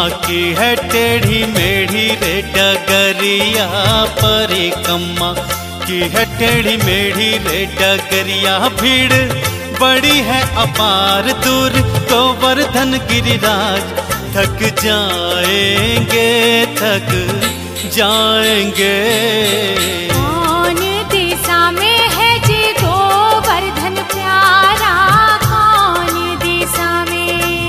की है टेढ़ी मेढ़ी रे डगरिया, परिक्रमा की है टेढ़ी मेढ़ी रे डगरिया। भीड़ बड़ी है अपार दूर गोवर्धन गिरिराज, थक जाएंगे थक जाएंगे। कौन दिशा में है जी गोवर्धन प्यारा, कौन दिशा में?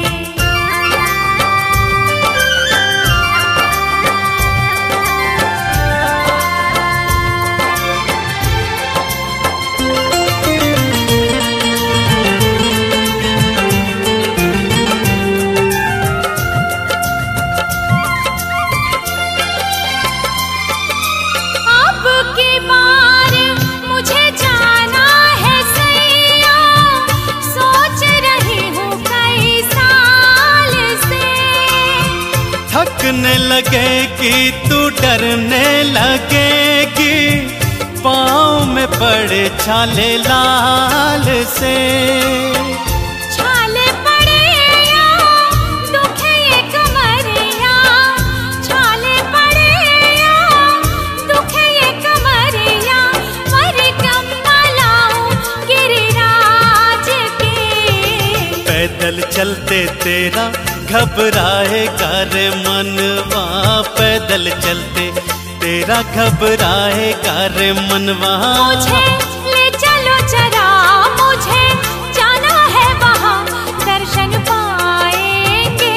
थकने लगेगी तू डरने लगेगी, पाँव में पड़े छाले लाल से। छाले पड़े या दुखे ये कमरिया, छाले पड़े या दुखे ये कमरिया। परिक्रमा लाऊं गिरिराज की, पैदल चलते तेरा घबराएगा रे मनवा, पैदल चलते तेरा घबराएगा रे मनवा। मुझे ले चलो जरा, मुझे जाना है वहाँ, दर्शन पाएंगे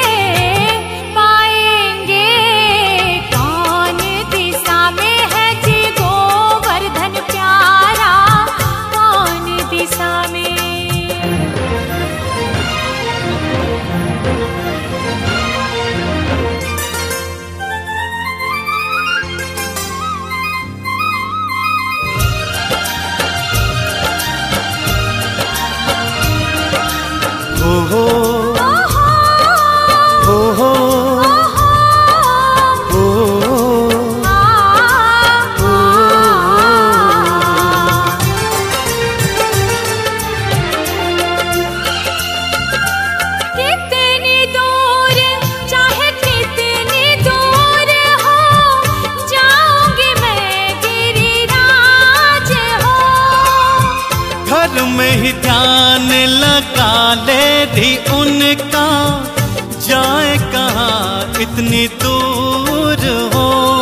पाएंगे। कौन दिशा में है जी गोवर्धन प्यारा, कौन दिशा में? हो हो हो हो कितनी दूर चाहे कितनी दूर हो, जाऊंगी मैं गिरिराज हो। घर में ही ध्यान लगा ले री उनका, जाए कहाँ इतनी दूर हो।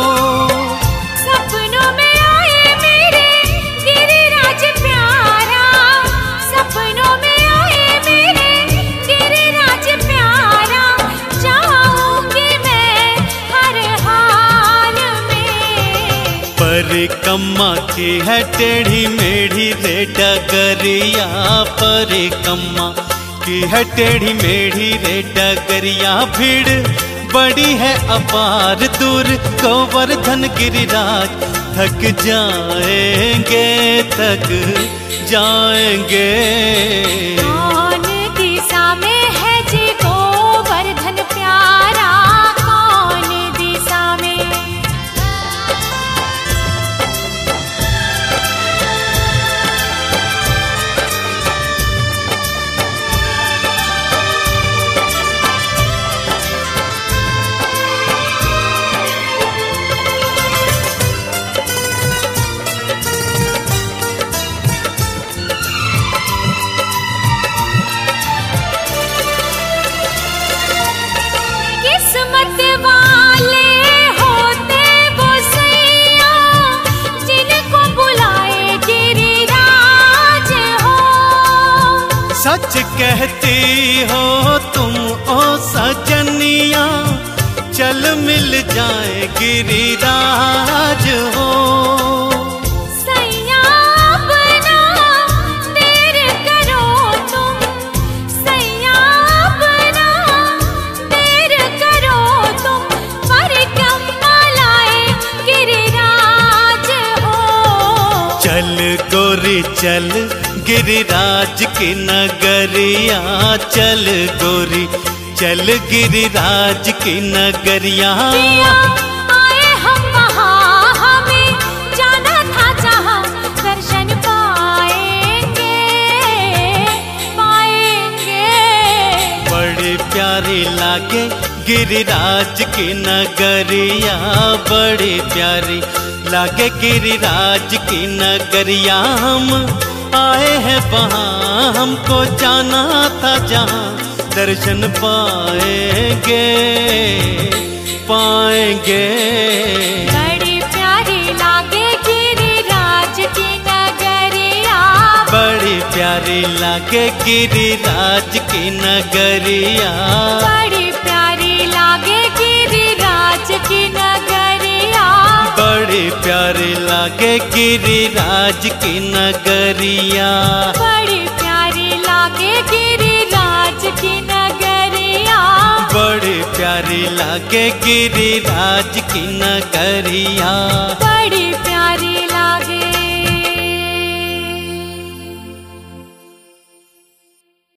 सपनों में आए मेरे गिरिराज प्यारा, सपनों में आए मेरे गिरिराज प्यारा। जाऊंगी मैं हर हाल में। परिक्रमा की है टेढ़ी मेढ़ी रे डगरिया, परिक्रमा की है टेढ़ी मेढ़ी रे डगरिया। भीड़ बड़ी है अपार दूर गोवर्धन गिरिराज, थक जाएंगे थक जाएंगे। कौन दिशा में है जी गोवर्धन प्यारा, कौन दिशा में? किस्मत वाले होते वो सैया, जिनको बुलाए गिरिराज हो। सच कहती हो तुम ओ सजनिया, चल मिल जाए गिरिराज हो। सैया अपना देर करो तुम, सैया अपना देर करो तुम। परिक्रमा लाए गिरिराज हो। चल गोरी चल गिरिराज की नगरिया, चल गोरी चल गिरिराज की नगरिया। जिया आए हम वहाँ, हमें जाना था जहाँ, दर्शन पाएंगे पाएंगे। बड़ी प्यारी लागे गिरिराज की नगरिया बड़ी प्यारी लागे गिरिराज की नगरिया। हम आए हैं वहाँ हमको जाना था जहाँ दर्शन पाएंगे पाएंगे। बड़ी प्यारी लागे गिरिराज की नगरिया। बड़ी प्यारी लागे गिरिराज की नगरिया। बड़ी प्यारी लागे गिरिराज की नगरिया। बड़ी प्यारी लागे गिरिराज की नगरिया। बड़ी प्यारी लागे गिरिराज की नगरिया। बड़ी प्यारी लागे गिरिराज की नगरिया। बड़ी